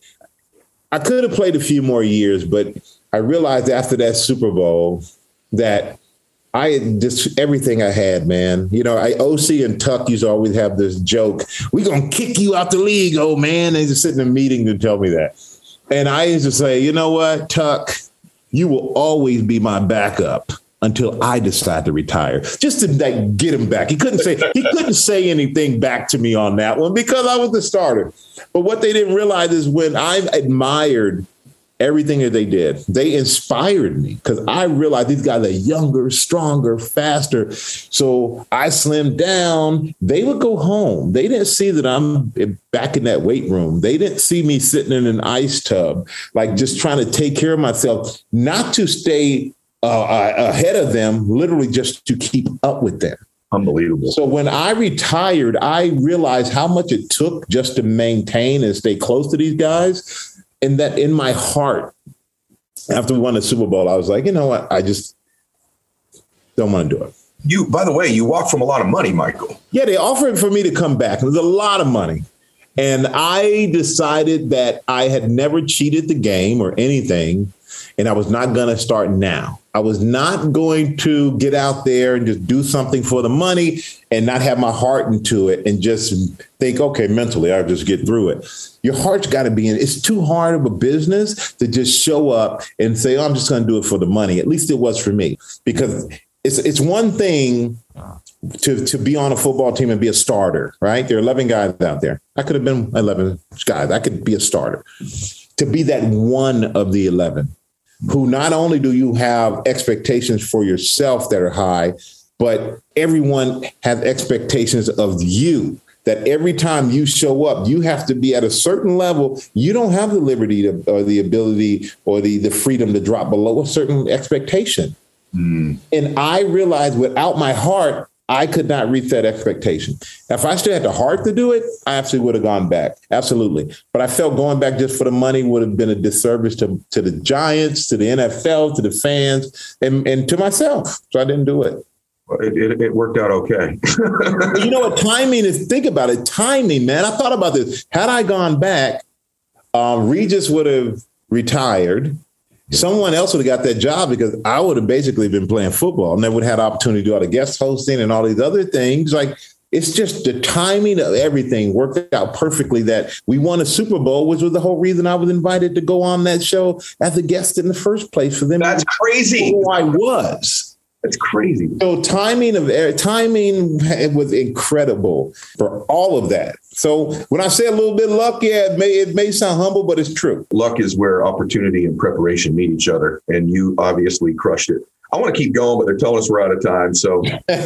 I could have played a few more years, but I realized after that Super Bowl that I just everything I had, man. You know, I O C and Tuck used to always have this joke: "We're gonna kick you out the league, old man." They just sit in a meeting to tell me that, and I used to say, "You know what, Tuck, you will always be my backup until I decide to retire." Just to like, get him back. He couldn't say he couldn't say anything back to me on that one because I was the starter. But what they didn't realize is when I admired everything that they did, they inspired me, because I realized these guys are younger, stronger, faster. So I slimmed down. They would go home. They didn't see that I'm back in that weight room. They didn't see me sitting in an ice tub, like just trying to take care of myself, not to stay uh, ahead of them, literally just to keep up with them. Unbelievable. So when I retired, I realized how much it took just to maintain and stay close to these guys. And that in my heart, after we won the Super Bowl, I was like, you know what? I just don't want to do it. You, by the way, you walked from a lot of money, Michael. Yeah, they offered for me to come back. It was a lot of money. And I decided that I had never cheated the game or anything, and I was not going to start now. I was not going to get out there and just do something for the money and not have my heart into it and just think, okay, mentally, I'll just get through it. Your heart's got to be in it. It's too hard of a business to just show up and say, oh, I'm just going to do it for the money. At least it was for me, because it's it's one thing to, to be on a football team and be a starter, right? There are eleven guys out there. I could have been eleven guys. I could be a starter. To be that one of the eleven, who not only do you have expectations for yourself that are high, but everyone has expectations of you, that every time you show up, you have to be at a certain level. You don't have the liberty to, or the ability or the, the freedom to drop below a certain expectation. Mm. And I realized without my heart, I could not reach that expectation. If I still had the heart to do it, I absolutely would have gone back. Absolutely. But I felt going back just for the money would have been a disservice to, to the Giants, to the N F L, to the fans, and, and to myself. So I didn't do it. It, it, it worked out okay. You know what? Timing is, think about it. Timing, man. I thought about this. Had I gone back, um, Regis would have retired. Someone else would have got that job, because I would have basically been playing football and then would have had opportunity to do all the guest hosting and all these other things. Like, it's just the timing of everything worked out perfectly that we won a Super Bowl, which was the whole reason I was invited to go on that show as a guest in the first place for them. That's crazy. Who I was. That's crazy. So timing of timing was incredible for all of that. So when I say a little bit of luck, yeah, it may it may sound humble, but it's true. Luck is where opportunity and preparation meet each other, and you obviously crushed it. I want to keep going, but they're telling us we're out of time. So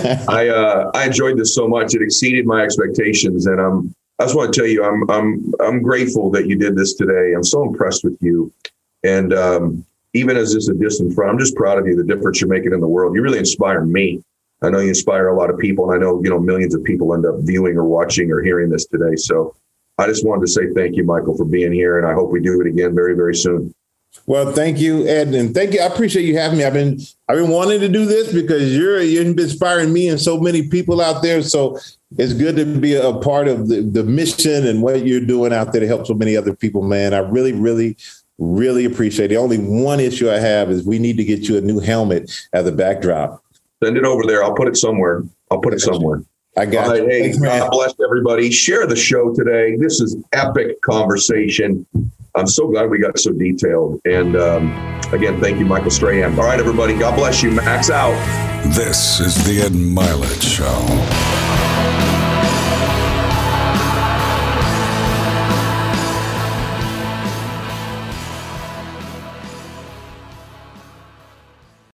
I uh, I enjoyed this so much; it exceeded my expectations, and I'm I just want to tell you I'm I'm I'm grateful that you did this today. I'm so impressed with you, and um, even as just a distant friend, I'm just proud of you, the difference you're making in the world. You really inspire me. I know you inspire a lot of people, and I know, you know, millions of people end up viewing or watching or hearing this today. So I just wanted to say thank you, Michael, for being here, and I hope we do it again very, very soon. Well, thank you, Ed, and thank you. I appreciate you having me. I've been I've been wanting to do this because you're you're inspiring me and so many people out there. So it's good to be a part of the, the mission and what you're doing out there to help so many other people, man. I really, really, really appreciate it. The only one issue I have is we need to get you a new helmet as a backdrop. Send it over there. I'll put it somewhere. I'll put it somewhere. I got it. Hey, Thanks, God bless everybody. Share the show today. This is epic conversation. I'm so glad we got so detailed. And um, again, thank you, Michael Strahan. All right, everybody. God bless you. Max out. This is the Ed Milet Show.